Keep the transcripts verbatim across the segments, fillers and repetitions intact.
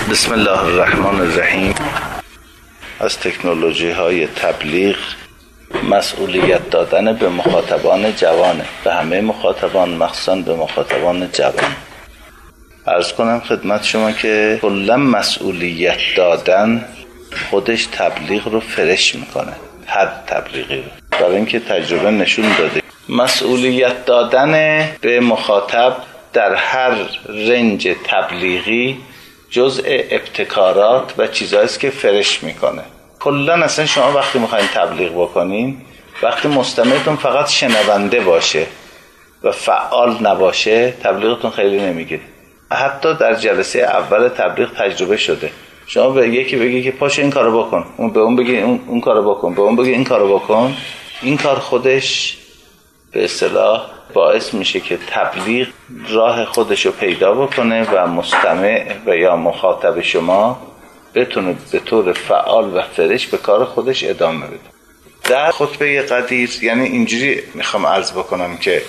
بسم الله الرحمن الرحیم. از تکنولوژی های تبلیغ مسئولیت دادن به مخاطبان جوانه، به همه مخاطبان، مخصوصا به مخاطبان جوان. عرض کنم خدمت شما که کلا مسئولیت دادن خودش تبلیغ رو فرش میکنه، حد تبلیغی رو، برای اینکه تجربه نشون داده مسئولیت دادن به مخاطب در هر رنج تبلیغی جزء ابتکارات و چیزایی است که فرش میکنه. کلا اصلا شما وقتی میخواین تبلیغ بکنین، وقتی مستمعتون فقط شنونده باشه و فعال نباشه، تبلیغتون خیلی نمیگیره. حتی در جلسه اول تبلیغ تجربه شده، شما به یکی بگی که پاشو این کارو بکن، اون به اون بگی اون, اون کارو بکن، به اون بگی این کارو بکن، این کار خودش به اصطلاح باعث میشه که تبلیغ راه خودشو پیدا بکنه و مستمع و یا مخاطب شما بتونه به طور فعال و فرش به کار خودش ادامه بده. در خطبه قدیر یعنی اینجوری میخوام عرض بکنم که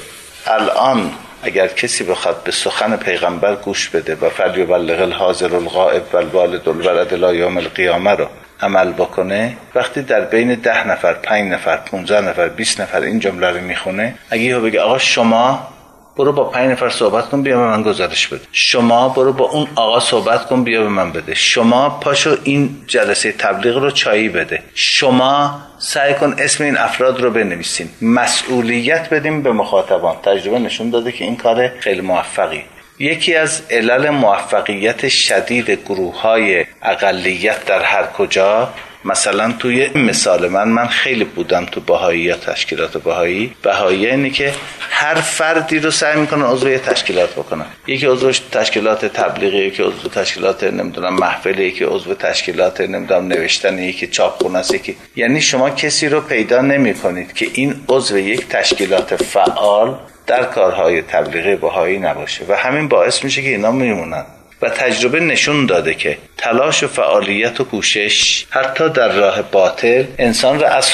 الان اگر کسی بخواد به سخن پیغمبر گوش بده و فلیبلغ الحاضر الغائب والوالد الولد الی یوم القیامه رو عمل بکنه، وقتی در بین ده نفر، پنج نفر، پونزده نفر، بیست نفر این جمله رو میخونه، اگه یهو بگه آقا شما برو با پنج نفر صحبت کن بیا به من گزارش بده، شما برو با اون آقا صحبت کن بیا به من بده، شما پاشو این جلسه تبلیغ رو چایی بده، شما سعی کن اسم این افراد رو بنویسین، مسئولیت بدیم به مخاطبان. تجربه نشون داده که این کار خیلی موفقی. یکی از علل موفقیت شدید گروه‌های اقلیت در هر کجا، مثلا توی مثال من من خیلی بودم تو بهایی یا تشکیلات بهایی، بهایی اینه که هر فردی رو سعی میکنن عضو تشکیلات بکنن، یکی عضو تشکیلات تبلیغی، یکی عضو تشکیلات نمیدونم محفلی، یکی عضو تشکیلات نمیدونم نوشتن، یکی چاپخونه است، یکی، یعنی شما کسی رو پیدا نمیکنید که این عضو یک تشکیلات فعال در کارهای تبلیغی بهایی نباشه و همین باعث میشه که اینا میمونن. و تجربه نشون داده که تلاش و فعالیت و کوشش حتی در راه باطل انسان را از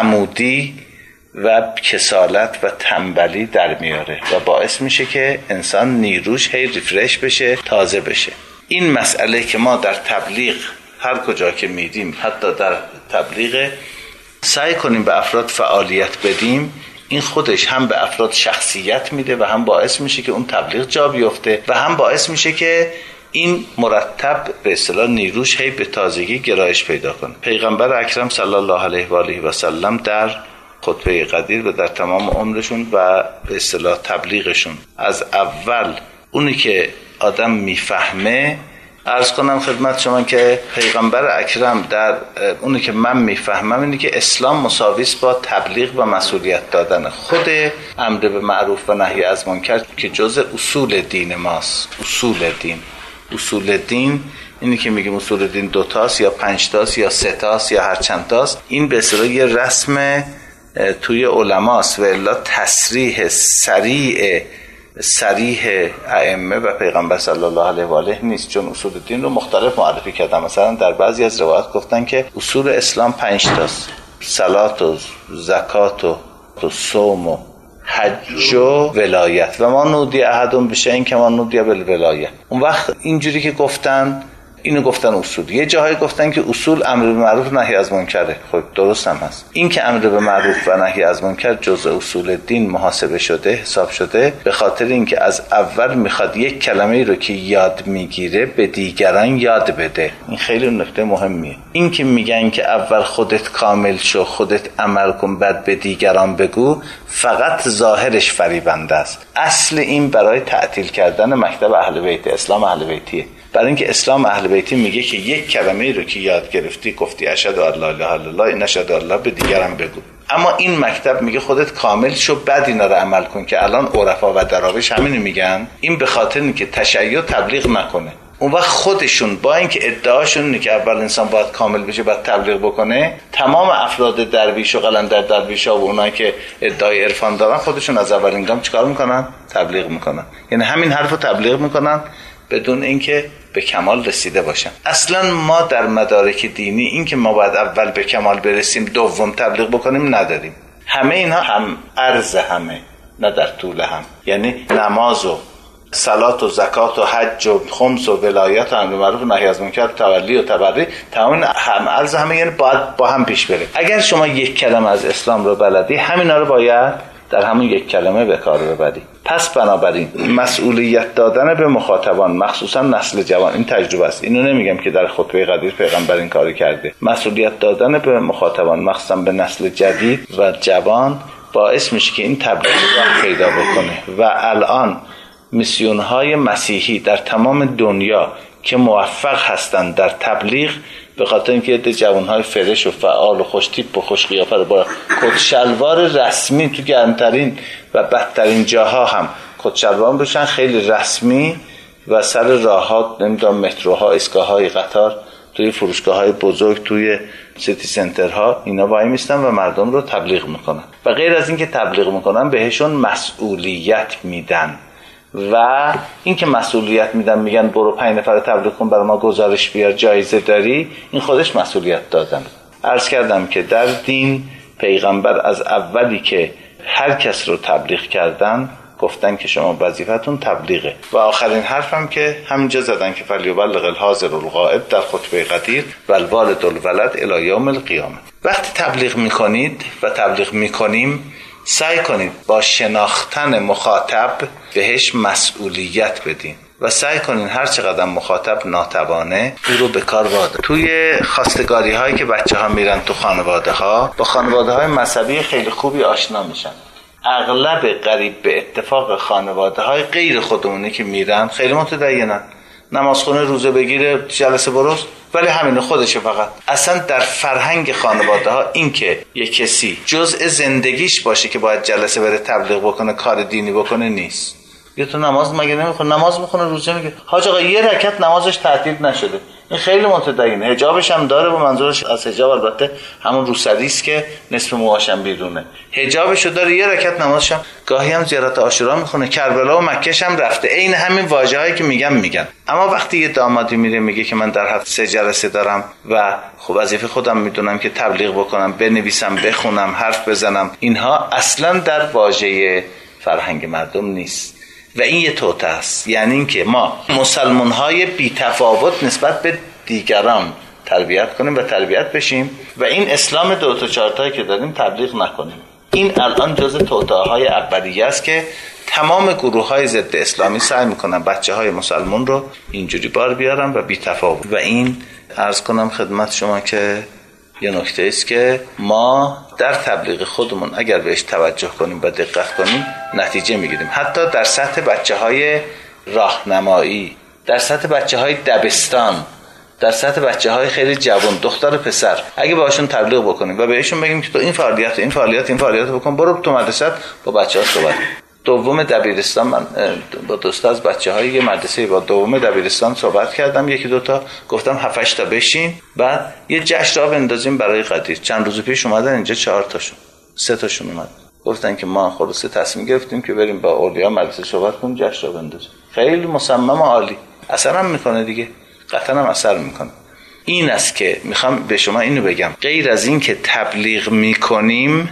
خمودی و کسالت و تنبلی در میاره و باعث میشه که انسان نیروش هی ریفرش بشه، تازه بشه. این مسئله که ما در تبلیغ هر کجا که میدیم، حتی در تبلیغ سعی کنیم به افراد فعالیت بدیم، این خودش هم به افراد شخصیت میده و هم باعث میشه که اون تبلیغ جا بیفته و هم باعث میشه که این مرتب به اصطلاح نیروش هی به تازگی گرایش پیدا کنه. پیغمبر اکرم صلی الله علیه و آله و سلم در خطبه قدیر و در تمام عمرشون و به اصطلاح تبلیغشون از اول اونی که آدم میفهمه، عرض کنم خدمت شما که پیغمبر اکرم در اونی که من میفهمم اینه که اسلام مساوی است با تبلیغ و مسئولیت دادن. خود امر به معروف و نهی از منکر که جزء اصول دین ماست. اصول دین اصول دین اینی که میگیم اصول دین دو تاست یا پنج تاست یا سه تاست یا هر چند تاست، این به اصطلاح یه رسم توی علماست و الا تصریح صریح صریح ائمه و پیغمبر صلی الله علیه و آله نیست، چون اصول دین رو مختلف معرفی کردن. مثلا در بعضی از روایات گفتن که اصول اسلام پنج تاست: صلات و زکات و صوم و حج و ولایت و ما نودی احدون بشه این که ما نودی بالولایت. اون وقت اینجوری که گفتن اینو گفتن اصول. یه جاهای گفتن که اصول امر به معروف نهی از منکره. خب درست هم هست. این که امر به معروف و نهی از منکر جزء اصول دین محاسبه شده، حساب شده، به خاطر اینکه از اول میخواد یک کلمه رو که یاد میگیره به دیگران یاد بده. این خیلی نکته مهمیه. این که میگن که اول خودت کامل شو، خودت عمل کن، بعد به دیگران بگو، فقط ظاهرش فریبنده است. اصل این برای تعطیل کردن مکتب اهل بیت، اسلام اهل بیتیه. برای اینکه اسلام اهل بیتی میگه که یک کلمه رو که یاد گرفتی گفتی اشهد ان لا اله الا الله، این اشهد الله به دیگران بگو. اما این مکتب میگه خودت کامل شو بعد اینا رو عمل کن، که الان عرفا و دراویش همین میگن. این به خاطر اینکه تشیع تبلیغ نکنه. اون وقت خودشون با اینکه ادعاشون اینه که اول انسان باید کامل بشه بعد تبلیغ بکنه، تمام افراد درویش و قلندر درویشا و اونایی که ادعای عرفان دارن خودشون از اول انگام چیکار میکنن؟ تبلیغ میکنن. یعنی همین حرفو تبلیغ میکنن بدون اینکه به کمال رسیده باشن. اصلا ما در مدارک دینی این که ما باید اول به کمال برسیم دوم تبلیغ بکنیم نداریم. همه اینها هم عرض همه، نه در طول هم. یعنی نماز و صلات و زکات و حج و خمس و ولایت و امر معروف و نهی از منکر، تولی و تبری، تمام هم عرض همه، یعنی باید با هم پیش بره. اگر شما یک کلمه از اسلام رو بلدی، همینا رو باید در همون یک کلمه به کار ببری. پس بنابراین مسئولیت دادن به مخاطبان، مخصوصا نسل جوان، این تجربه است. اینو نمیگم که در خطبه قدیر پیغمبر این کارو کرده. مسئولیت دادن به مخاطبان، مخصوصا به نسل جدید و جوان، باعث میشه که این تبلیغ راه پیدا بکنه. و الان میسیون‌های مسیحی در تمام دنیا که موفق هستند در تبلیغ، به خاطر اینکه عده جوان‌های فرش و فعال و خوش تیپ و خوش قیافه رو با کت شلوار رسمی تو گرمترین و بدترین جاها هم کت شلوار بشن، خیلی رسمی و سر راه‌ها، نمیدونم متروها، ایستگاه‌های قطار، توی فروشگاه‌های بزرگ، توی سیتی سنترها، اینا وای میستن و مردم رو تبلیغ میکنن. و غیر از اینکه تبلیغ میکنن، بهشون مسئولیت میدن. و این که مسئولیت میدن، میگن برو پنج نفر تبلیغ کن، برای ما گزارش بیار، جایزه داری، این خودش مسئولیت دادن. عرض کردم که در دین پیغمبر از اولی که هر کس رو تبلیغ کردن گفتن که شما وظیفتون تبلیغه. و آخرین حرفم که همینجا زدن که فلیبلغ الحاضر الغائب در خطبه قدیر و الوالد الولد الی یوم القیامه. وقتی تبلیغ میکنید و تبلیغ میکنیم، سعی کنید با شناختن مخاطب بهش مسئولیت بدین و سعی کنین هر چقدر مخاطب ناتوانه او رو به کار واده. توی خواستگاری هایی که بچه ها میرن تو خانواده ها، با خانواده های مذهبی خیلی خوبی آشنا میشن. اغلب قریب به اتفاق خانواده های غیر خودمونی که میرن خیلی متدینن، نمازخونه روزه بگیره، جلسه برست، ولی همین خودشه. فقط اصلا در فرهنگ خانواده ها این که یک کسی جزء زندگیش باشه که باید جلسه بره تبلیغ بکنه، کار دینی بکنه، نیست. یه تو نماز مگه نمیخونه؟ نماز میخونه، روزه میگه. حاج آقا یه رکعت نمازش تعطیل نشده، این خیلی متدینه، حجابش هم داره، و منظورش از حجاب البته همون روسری است که نصف موهاش هم بیرونه، حجابشو داره، یه رکعت نمازش هم، گاهی هم زیارت عاشورا میخونه، کربلا و مکهش هم رفته، عین همین واژه‌هایی که میگم میگن. اما وقتی یه دامادی میره میگه که من در هفته سه جلسه دارم و خب وظیفه خودم میدونم که تبلیغ بکنم، بنویسم، بخونم، حرف بزنم، اینها اصلا در واژه فرهنگ مردم نیست. و این یه توطئه است. یعنی اینکه ما مسلمان‌های بی‌تفاوت نسبت به دیگران تربیت کنیم و تربیت بشیم و این اسلام دو تا چهار تایی که داریم تبلیغ نکنیم. این الان جزء توطئه‌های اولیه است که تمام گروه‌های ضد اسلامی سعی می‌کنن بچه‌های مسلمان رو اینجوری بار بیارن و بی‌تفاوت. و این عرض کنم خدمت شما که یه نکته است که ما در تبلیغ خودمون اگر بهش توجه کنیم و دقت کنیم نتیجه میگیریم. حتی در سطح بچه‌های راهنمایی، در سطح بچه‌های دبستان، در سطح بچه‌های خیلی جوان، دختر پسر، اگه باهاشون تبلیغ بکنیم و بهشون بگیم که تو این فعالیت این فعالیت این فعالیت بکن، برو تو مدرسه با بچه‌ها صحبت. دوم دبیرستان من با دوستا از بچه‌های یه مدرسه با دوم دبیرستان صحبت کردم، یکی دو تا گفتم هفت هشت تا بشین، بعد یه جشن را بندازیم برای قدیر. چند روز پیش اومدن اینجا چهار تاشون، سه تاشون اومد، گفتن که ما خلاصه تصمیم گرفتیم که بریم با اولیا مدرسه صحبت کنیم، جشن را بندازیم. خیلی مصمم و عالی، اثر هم میکنه دیگه، قطعا هم اثر میکنه. این است که میخوام به شما اینو بگم، غیر از این که تبلیغ میکنیم،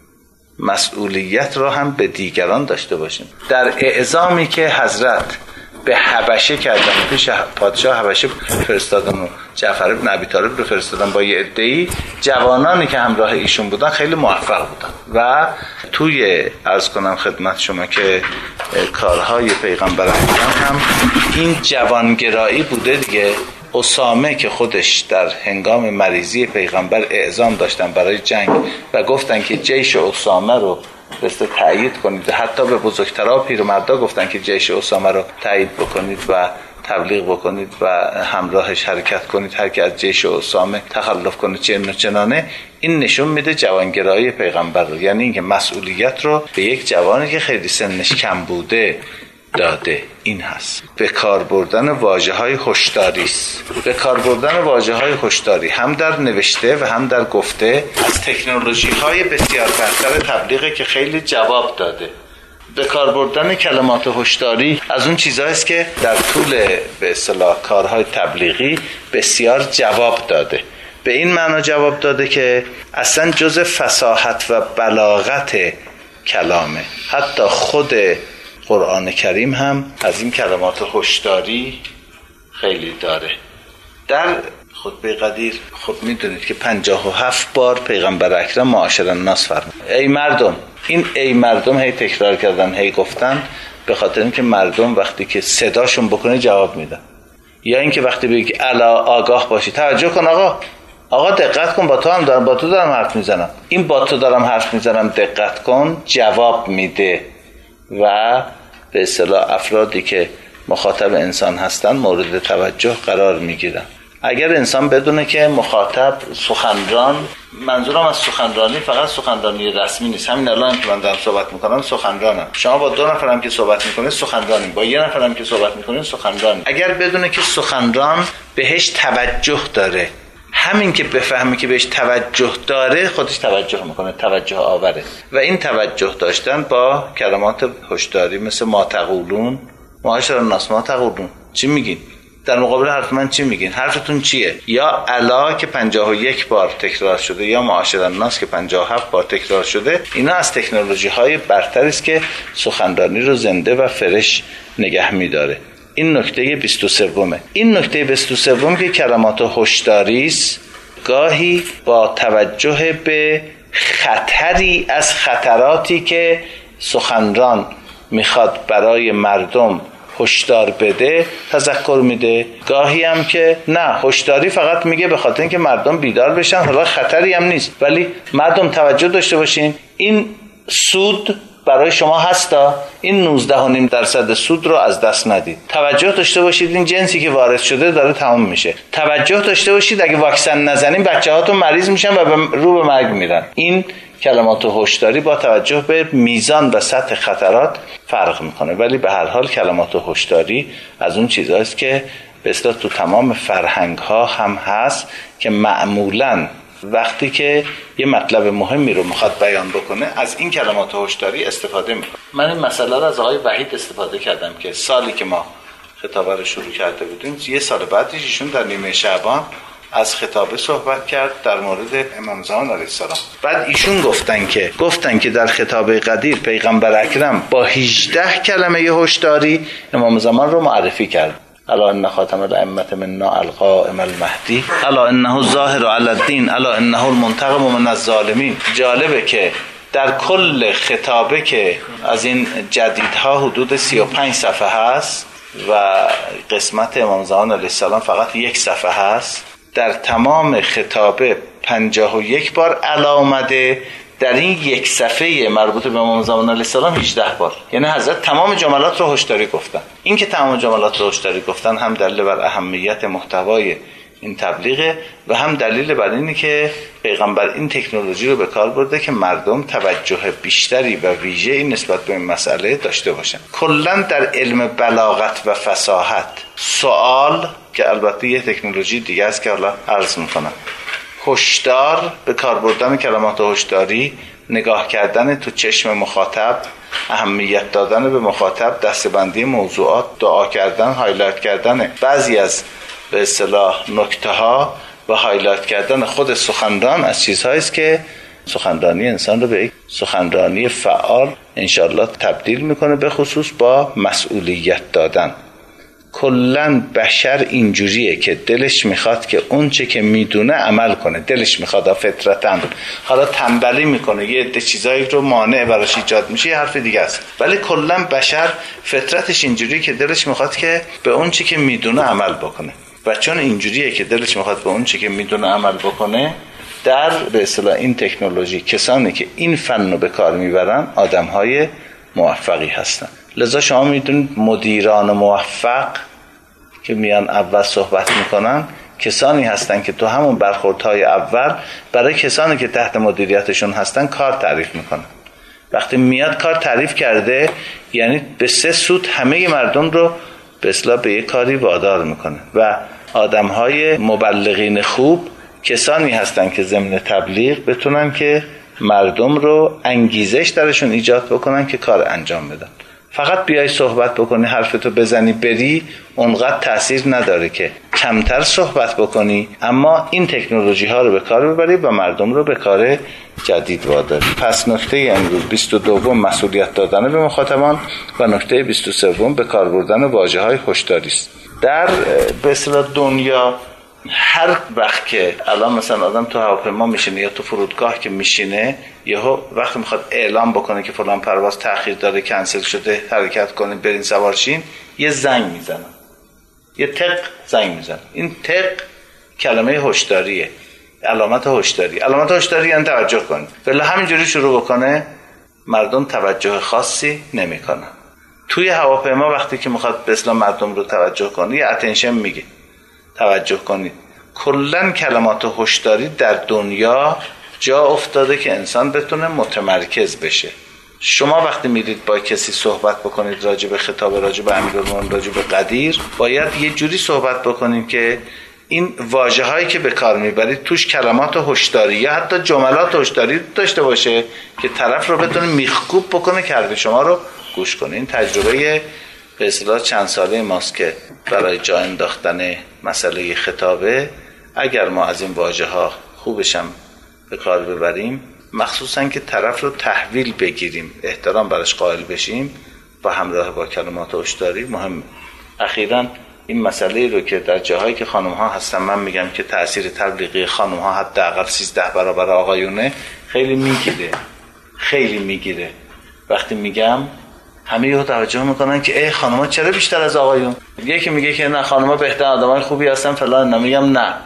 مسئولیت رو هم به دیگران داشته باشیم. در اعزامی که حضرت به حبشه کردن، پیش پادشاه حبشه فرستادن و جعفر بن ابی طالب رو فرستادن با یه عده‌ای، جوانانی که همراه ایشون بودن خیلی موفق بودن و توی عرض کنم خدمت شما که کارهای پیغمبر هم این جوانگرایی بوده دیگه. اسامه که خودش در هنگام مریضی پیغمبر اعزام داشتن برای جنگ و گفتن که جیش اسامه رو بسته تایید کنید، حتی به بزرگترها پیرمردا گفتن که جیش اسامه رو تایید بکنید و تبلیغ بکنید و همراهش حرکت کنید، هر کی از جیش اسامه تخلف کنه چنین و چنانه. این نشون میده جوانگرایی پیغمبر رو، یعنی اینکه مسئولیت رو به یک جوانی که خیلی سنش کم بوده داده. این هست به کار بردن واژه‌های هشداری است. به کار بردن واژه‌های هشداری هم در نوشته و هم در گفته از تکنولوژی‌های بسیار برتر تبلیغ که خیلی جواب داده. به کار بردن کلمات هشداری از اون چیزایی است که در طول به اصطلاح کارهای تبلیغی بسیار جواب داده. به این معنا جواب داده که اصلا جزء فصاحت و بلاغت کلامه. حتی خود قرآن کریم هم از این کلمات هشداری خیلی داره. در خطبه قدیر خب میدونید که پنجاه و هفت بار پیغمبر اکرم معاشر الناس فرمود ای مردم. این ای مردم هی تکرار کردن، هی گفتن، به خاطر اینکه مردم وقتی که صداشون بکنه جواب میدن، یا اینکه وقتی بگی الا آگاه باشی، توجه کن آقا، آقا دقت کن، با تو هم دارم با تو دارم حرف میزنم، این با تو دارم حرف میزنم دقت کن، جواب میده و به اصطلاح افرادی که مخاطب انسان هستن مورد توجه قرار میگیرن. اگر انسان بدونه که مخاطب سخنران، منظورم از سخنرانی فقط سخنرانی رسمی نیست، همین الان که من دارم صحبت میکنم سخنرانم، شما با دو نفرم که صحبت میکنید سخنرانی، با یه نفرم که صحبت میکنید سخنرانی. اگر بدونه که سخنران بهش توجه داره، همین که بفهمی که بهش توجه داره خودش توجه میکنه، توجه آوره. و این توجه داشتن با کلمات هشداری مثل ما تقولون، معاشر الناس ما تقولون، چی میگین؟ در مقابل حرف من چی میگین؟ حرفتون چیه؟ یا الا که پنجاه و یک بار تکرار شده یا معاشر الناس که پنجاه و هفت بار تکرار شده، اینا از تکنولوژی های برتری است که سخنرانی رو زنده و فرش نگه میداره. این نکته بیست و سومه. این نکته بیست و سوم که کلمات هشداری است، گاهی با توجه به خطری از خطراتی که سخنران میخواد برای مردم هشدار بده تذکر میده، گاهی هم که نه، هشداری فقط میگه به خاطر اینکه مردم بیدار بشن، حالا خطری هم نیست، ولی مردم توجه داشته باشین، این سود برای شما هستا، این نوزده و نیم درصد سود رو از دست ندید. توجه داشته باشید این جنسی که وارد شده داره تمام میشه. توجه داشته باشید اگه واکسن نزنین بچه‌هاتون مریض میشن و رو به مرگ میرن. این کلمات هشداری با توجه به میزان و سطح خطرات فرق میکنه، ولی به هر حال کلمات هشداری از اون چیزهاست که به اصطلاح تو تمام فرهنگ ها هم هست که معمولاً وقتی که یه مطلب مهمی رو میخواد بیان بکنه از این کلمات هشداری استفاده میکنه. من این مسئله رو از آقای وحید استفاده کردم که سالی که ما خطابه رو شروع کرده بودیم، یه سال بعدش ایشون در نیمه شعبان از خطابه صحبت کرد در مورد امام زمان علیه السلام. بعد ایشون گفتن که گفتن که در خطابه قدیر پیغمبر اکرم با هجده کلمه هشداری امام زمان رو معرفی کرد. الا ان خاتم الائمه منا القائم المهدی الا انه الظاهر علی الدین الا انه المنتقم من الظالمین. جالبه که در کل خطابه که از این جدیدها حدود سی و پنج صفحه هست و قسمت امام زمان علیه السلام فقط یک صفحه هست، در تمام خطابه پنجاه و یک بار الا آمده، در این یک صفحه مربوط به امام زمان علیه السلام هجده بار. یعنی حضرت تمام جملات رو هشداری گفتن. این که تمام جملات رو هشداری گفتن هم دلیل بر اهمیت محتوای این تبلیغه و هم دلیل بر اینه که پیغمبر این تکنولوژی رو به کار برده که مردم توجه بیشتری و ویژه‌ای نسبت به این مسئله داشته باشن. کلاً در علم بلاغت و فصاحت سوال، که البته یه تکنولوژی دیگه است که حالا عرض میکنم، هشدار، به کار بردن کلمات هشداری، نگاه کردن تو چشم مخاطب، اهمیت دادن به مخاطب، دسته‌بندی موضوعات، دعا کردن، هایلایت کردن بعضی از به اصطلاح نکته ها و هایلایت کردن خود سخنران از چیزهایی است که سخنرانی انسان رو به یک سخنرانی فعال انشالله تبدیل میکنه، به خصوص با مسئولیت دادن. کلن بشر اینجوریه که دلش میخواد که اون چه که میدونه عمل کنه، دلش میخواد فطرتاً. حالا تنبلی میکنه، یه عده چیزایی رو مانع براش ایجاد میشه، یه حرف دیگه است، ولی کلن بشر فطرتش اینجوریه که دلش میخواد که به اون چه که میدونه عمل بکنه. و چون اینجوریه که دلش میخواد به اون چه که میدونه عمل بکنه، در به اصطلاح این تکنولوژی کسانی که این فن رو به کار میبرن آدمهای موفقی هستن. لذا شما میدونید مدیران موفق که میان اول صحبت میکنن کسانی هستن که تو همون برخوردهای اول برای کسانی که تحت مدیریتشون هستن کار تعریف میکنن. وقتی میاد کار تعریف کرده، یعنی به سه سود همه مردم رو به اصطلاح به یک کاری وادار میکنه. و آدمهای مبلغین خوب کسانی هستن که ضمن تبلیغ بتونن که مردم رو انگیزش درشون ایجاد بکنن که کار انجام بدن. فقط بیای صحبت بکنی، حرفتو بزنی بری، اونقدر تأثیر نداره که کمتر صحبت بکنی اما این تکنولوژی ها رو به کار ببری و مردم رو به کار جدید واداری. پس نکته امروز بیست و دو مسئولیت دادن به مخاطبان و نکته بیست و سه به کار بردن واژه های هشداری است. در به اصطلاح دنیا هر وقت که الان مثلا آدم تو هواپیما میشینه یا تو فرودگاه که میشینه، یهو وقتی میخواد اعلام بکنه که فلان پرواز تأخیر داره، کنسل شده، حرکت کنید برین سوار شین، یه زنگ میزنه، یه تق زنگ میزنه. این تق کلمه هشداریه، علامت هشداری. علامت هشداری یعنی توجه کنید. ولی همینجوری شروع بکنه مردم توجه خاصی نمیکنن. توی هواپیما وقتی که میخواد به اصطلاح مردم رو توجه کنه یه اتنشن میگه، توجه کنید. کلن کلمات هشداری در دنیا جا افتاده که انسان بتونه متمرکز بشه. شما وقتی میرید با کسی صحبت بکنید راجع به خطاب، راجع به امیرالمومنین، راجع به قدیر، باید یه جوری صحبت بکنید که این واژه‌هایی که به کار میبرید توش کلمات هشداری یا حتی جملات هشداری داشته باشه که طرف رو بتونه میخکوب بکنه که حرف شما رو گوش کنه. این تجربه به اصطلاح چند ساله ماست که برای جا انداختن مسئله خطابه اگر ما از این واژه‌ها خوبش هم به کار ببریم، مخصوصا که طرف رو تحویل بگیریم، احترام براش قائل بشیم و همراه با کلمات هشداری مهمه. اخیراً این مسئله رو که در جاهایی که خانم ها هستن، من میگم که تأثیر تبلیغی خانم ها حداقل سیزده برابر آقایونه، خیلی میگیره خیلی میگیره. وقتی میگم همه یهو توجه میکنن که ای خانم‌ها چرا بیشتر از آقایون؟ یکی میگه که نه خانم‌ها بهتر، آدمای خوبی هستن فلان. نمیگم نه،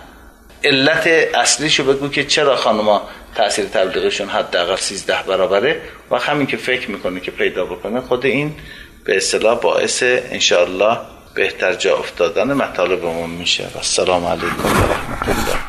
علت اصلیشو بگو که چرا خانم‌ها تأثیر تبلیغشون حداقل سیزده برابره و همین که فکر میکنه که پیدا بکنه، خود این به اصطلاح باعث انشاءالله بهتر جا افتادن مطالبمون میشه. و السلام علیکم و رحمت الله.